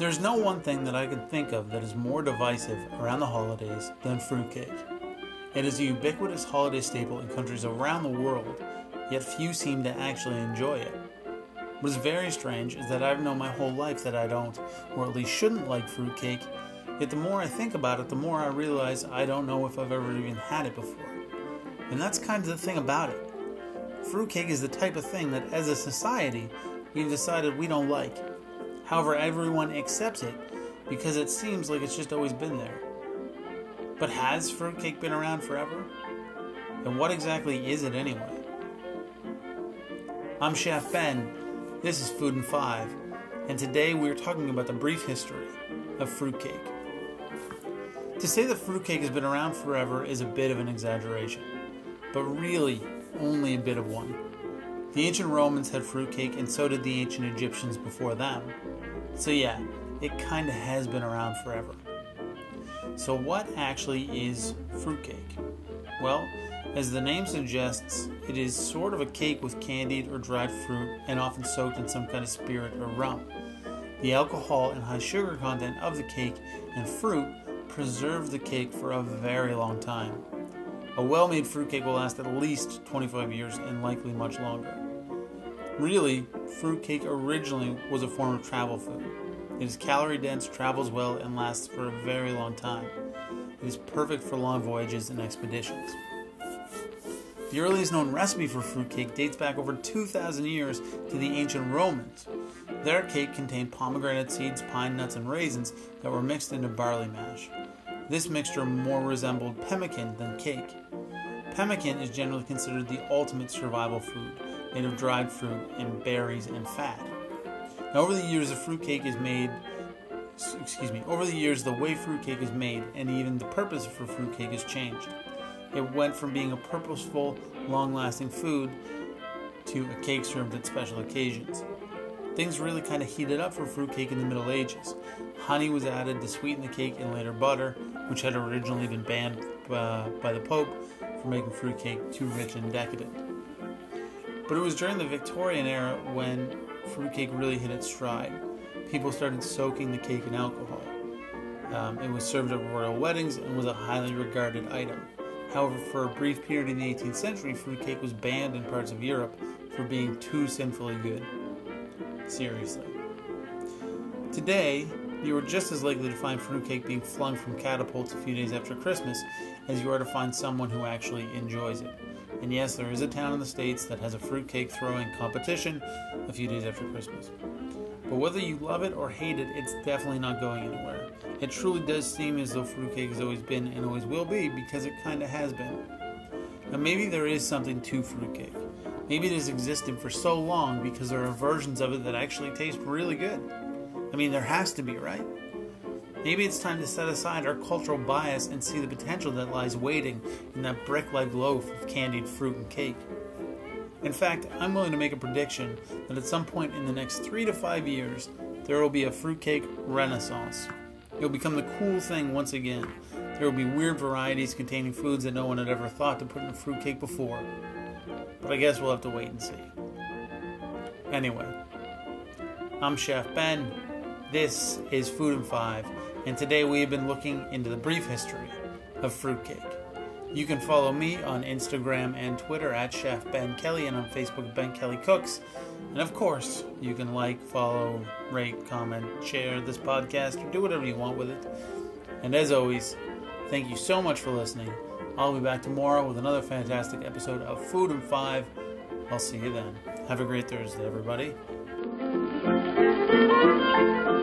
There's no one thing that I can think of that is more divisive around the holidays than fruitcake. It is a ubiquitous holiday staple in countries around the world, yet few seem to actually enjoy it. What is very strange is that I've known my whole life that I don't, or at least shouldn't like fruitcake, yet the more I think about it, the more I realize I don't know if I've ever even had it before. And that's kind of the thing about it. Fruitcake is the type of thing that as a society, we've decided we don't like. However, everyone accepts it because it seems like it's just always been there. But has fruitcake been around forever? And what exactly is it anyway? I'm Chef Ben, this is Food in 5, and today we are talking about the brief history of fruitcake. To say that fruitcake has been around forever is a bit of an exaggeration, but really only a bit of one. The ancient Romans had fruitcake and so did the ancient Egyptians before them. So yeah, it kinda has been around forever. So what actually is fruitcake? Well, as the name suggests, it is sort of a cake with candied or dried fruit and often soaked in some kind of spirit or rum. The alcohol and high sugar content of the cake and fruit preserve the cake for a very long time. A well-made fruitcake will last at least 25 years and likely much longer. Really, fruitcake originally was a form of travel food. It is calorie dense, travels well, and lasts for a very long time. It is perfect for long voyages and expeditions. The earliest known recipe for fruitcake dates back over 2,000 years to the ancient Romans. Their cake contained pomegranate seeds, pine nuts, and raisins that were mixed into barley mash. This mixture more resembled pemmican than cake. Pemmican is generally considered the ultimate survival food, made of dried fruit and berries and fat. Now, over the years, the way fruitcake is made and even the purpose for fruitcake has changed. It went from being a purposeful, long-lasting food to a cake served at special occasions. Things really kind of heated up for fruitcake in the Middle Ages. Honey was added to sweeten the cake and later butter, which had originally been banned by the Pope for making fruitcake too rich and decadent. But it was during the Victorian era when fruitcake really hit its stride. People started soaking the cake in alcohol. It was served at royal weddings and was a highly regarded item. However, for a brief period in the 18th century, fruitcake was banned in parts of Europe for being too sinfully good. Seriously. Today, you are just as likely to find fruitcake being flung from catapults a few days after Christmas as you are to find someone who actually enjoys it. And yes, there is a town in the States that has a fruitcake throwing competition a few days after Christmas. But whether you love it or hate it, it's definitely not going anywhere. It truly does seem as though fruitcake has always been and always will be because it kind of has been. Now maybe there is something to fruitcake. Maybe it has existed for so long because there are versions of it that actually taste really good. I mean, there has to be, right? Maybe it's time to set aside our cultural bias and see the potential that lies waiting in that brick-like loaf of candied fruit and cake. In fact, I'm willing to make a prediction that at some point in the next 3 to 5 years, there will be a fruitcake renaissance. It will become the cool thing once again. There will be weird varieties containing foods that no one had ever thought to put in a fruitcake before. But I guess we'll have to wait and see. Anyway, I'm Chef Ben. This is Food in 5. And today we have been looking into the brief history of fruitcake. You can follow me on Instagram and Twitter at Chef Ben Kelly and on Facebook Ben Kelly Cooks. And of course, you can like, follow, rate, comment, share this podcast, or do whatever you want with it. And as always, thank you so much for listening. I'll be back tomorrow with another fantastic episode of Food in 5. I'll see you then. Have a great Thursday, everybody.